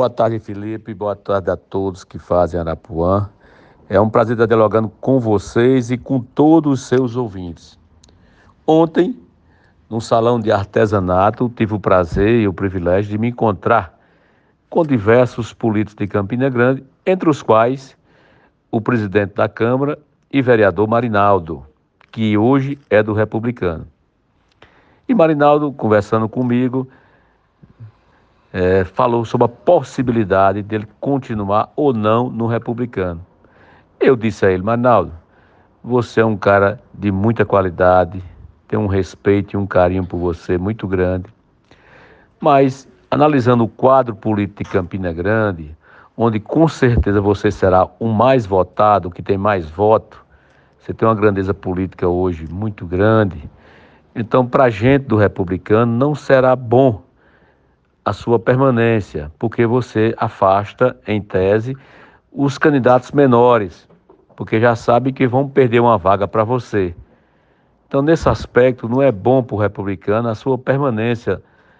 Boa tarde, Felipe. Boa tarde a todos que fazem Arapuã. É um prazer estar dialogando com vocês e com todos os seus ouvintes. Ontem, num salão de artesanato, tive o prazer e o privilégio de me encontrar com diversos políticos de Campina Grande, entre os quais o presidente da Câmara e vereador Marinaldo, que hoje é do Republicano. E Marinaldo, conversando comigo, falou sobre a possibilidade dele continuar ou não no Republicano. Eu disse a ele: Marinaldo, você é um cara de muita qualidade, tem um respeito e um carinho por você muito grande, mas analisando o quadro político de Campina Grande, onde com certeza você será o mais votado, que tem mais voto, você tem uma grandeza política hoje muito grande, então para a gente do Republicano não será bom a sua permanência, porque você afasta, em tese, os candidatos menores, porque já sabe que vão perder uma vaga para você. Então, nesse aspecto, não é bom para o republicano a sua permanência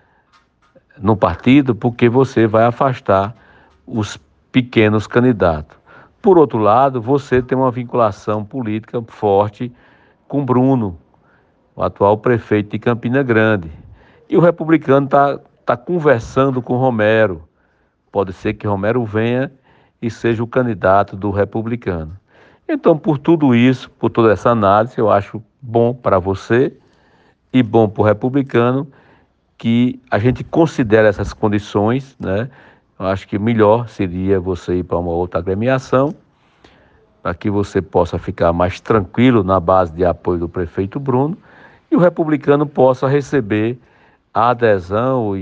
no partido, porque você vai afastar os pequenos candidatos. Por outro lado, você tem uma vinculação política forte com Bruno, o atual prefeito de Campina Grande. E o republicano está conversando com Romero. Pode ser que Romero venha e seja o candidato do republicano. Então, por tudo isso, por toda essa análise, eu acho bom para você e bom para o republicano que a gente considere essas condições, né? Eu acho que melhor seria você ir para uma outra agremiação, para que você possa ficar mais tranquilo na base de apoio do prefeito Bruno e o republicano possa receber a adesão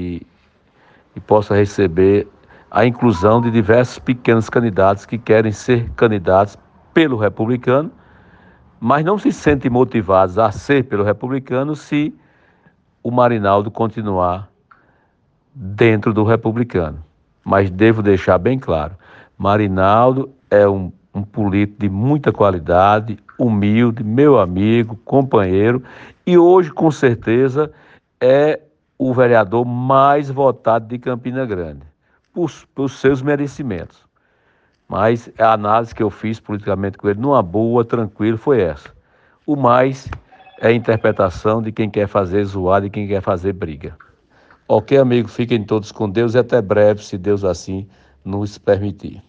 e possa receber a inclusão de diversos pequenos candidatos que querem ser candidatos pelo republicano, mas não se sentem motivados a ser pelo republicano se o Marinaldo continuar dentro do republicano. Mas devo deixar bem claro, Marinaldo é um político de muita qualidade, humilde, meu amigo, companheiro, e hoje, com certeza, é o vereador mais votado de Campina Grande, por seus merecimentos. Mas a análise que eu fiz politicamente com ele, numa boa, tranquilo, foi essa. O mais é a interpretação de quem quer fazer zoada e quem quer fazer briga. Ok, amigo? Fiquem todos com Deus e até breve, se Deus assim nos permitir.